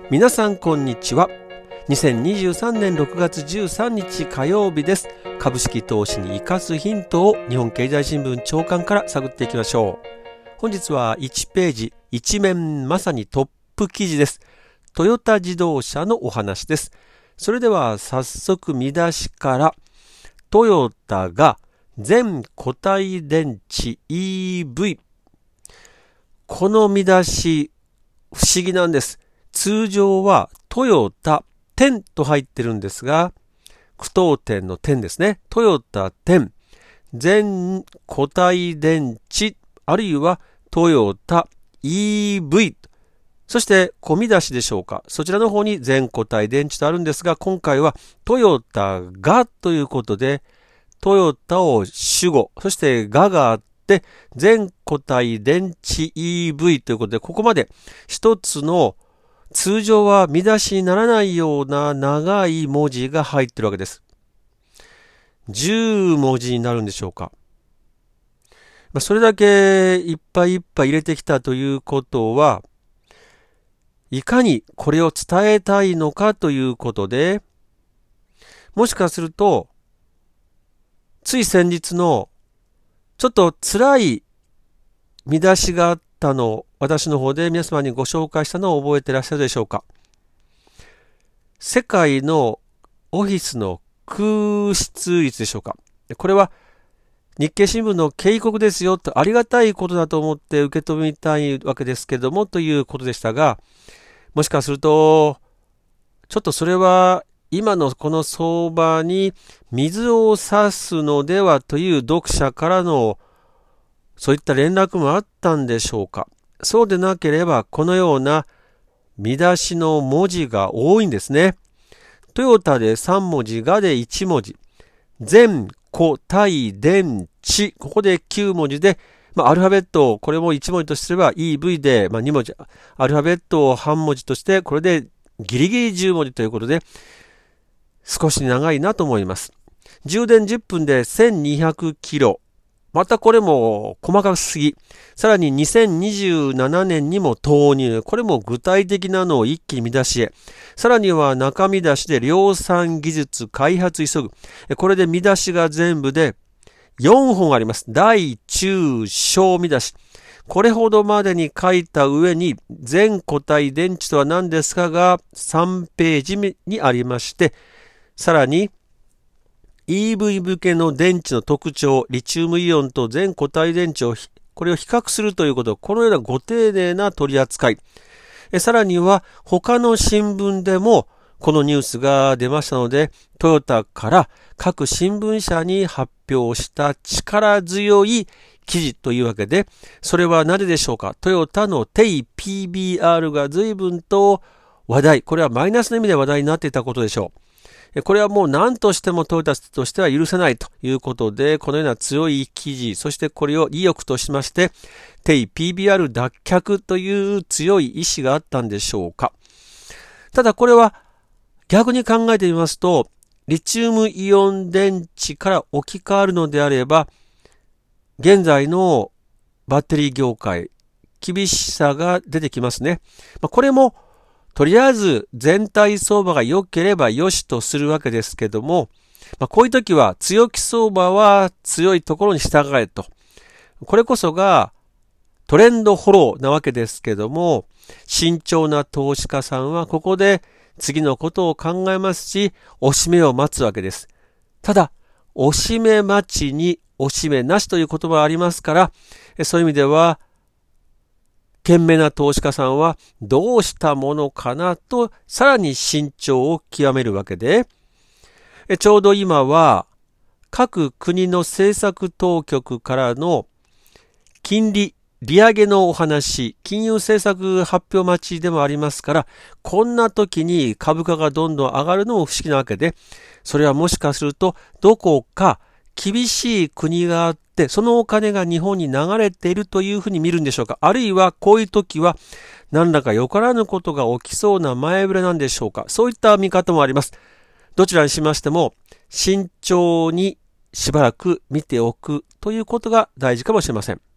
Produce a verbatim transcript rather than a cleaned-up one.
皆さんこんにちは。にせんにじゅうさんねんろくがつじゅうさんにち火曜日です。株式投資に生かすヒントを日本経済新聞長官から探っていきましょう。本日はいちページ一面まさにトップ記事です。トヨタ自動車のお話です。それでは早速見出しから、トヨタが全固体電池 イーブイ。この見出し不思議なんです。通常はトヨタテンと入ってるんですが、句読点の点ですね。トヨタテン全固体電池あるいはトヨタ イーブイ。そして小見出しでしょうか。そちらの方に全固体電池とあるんですが、今回はトヨタがということで、トヨタを主語、そしてががあって全固体電池 イーブイ ということで、ここまで一つの通常は見出しにならないような長い文字が入ってるわけです。じゅうもじになるんでしょうか。それだけいっぱいいっぱい入れてきたということは、いかにこれを伝えたいのかということで、もしかすると、つい先日のちょっと辛い見出しがあったのを私の方で皆様にご紹介したのを覚えていらっしゃるでしょうか。世界のオフィスの空室率でしょうか。これは日経新聞の警告ですよと、ありがたいことだと思って受け止めたいわけですけどもということでしたが、もしかするとちょっとそれは今のこの相場に水を差すのではという読者からのそういった連絡もあったんでしょうか。そうでなければこのような見出しの文字が多いんですね。トヨタでさんもじ、がでいちもじ、全固体電池、ここできゅうもじで、まあ、アルファベットをこれもいちもじとすれば イーブイ で、まあ、にもじ、アルファベットを半文字としてこれでギリギリじゅうもじということで少し長いなと思います。充電じゅっぷんでせんにひゃくキロ。またこれも細かすぎ。さらににせんにじゅうななねんにも投入。これも具体的なのを一気に見出しへ。さらには中見出しで量産技術開発急ぐ。これで見出しが全部でよんほんあります。大中小見出し。これほどまでに書いた上に全固体電池とは何ですかがさんページ目にありまして、さらにイーブイ 向けの電池の特徴、リチウムイオンと全固体電池をこれを比較するということ、このようなご丁寧な取り扱い。えさらには他の新聞でもこのニュースが出ましたので、トヨタから各新聞社に発表した力強い記事というわけで、それはなぜでしょうか。トヨタのテイ ピービーアール が随分と話題、これはマイナスの意味で話題になっていたことでしょう。これはもう何としてもトヨタとしては許せないということで、このような強い記事、そしてこれを意欲としまして、テイ ピービーアール 脱却という強い意志があったんでしょうか。ただこれは逆に考えてみますと、リチウムイオン電池から置き換わるのであれば、現在のバッテリー業界、厳しさが出てきますね。これもとりあえず全体相場が良ければ良しとするわけですけども、まあ、こういう時は強気相場は強いところに従えと。これこそがトレンドフォローなわけですけども、慎重な投資家さんはここで次のことを考えますし、押し目を待つわけです。ただ、押し目待ちに押し目なしという言葉がありますから、そういう意味では、賢明な投資家さんはどうしたものかなとさらに慎重を極めるわけで、ちょうど今は各国の政策当局からの金利、利上げのお話、金融政策発表待ちでもありますから、こんな時に株価がどんどん上がるのも不思議なわけで、それはもしかするとどこか厳しい国があって、そのお金が日本に流れているというふうに見るんでしょうか。あるいはこういう時は何らかよからぬことが起きそうな前触れなんでしょうか。そういった見方もあります。どちらにしましても慎重にしばらく見ておくということが大事かもしれません。